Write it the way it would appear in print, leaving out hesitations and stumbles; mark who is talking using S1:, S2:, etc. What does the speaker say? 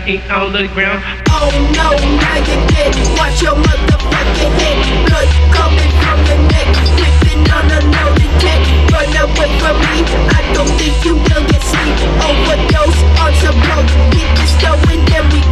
S1: ink on the ground.
S2: Oh no, now you dead. Watch your motherfucking head. Blood coming from your neck. Whipping on a loaded tech. Run away from me. I don't think you will get sleep. Overdose on some blow. Hit the stove and then we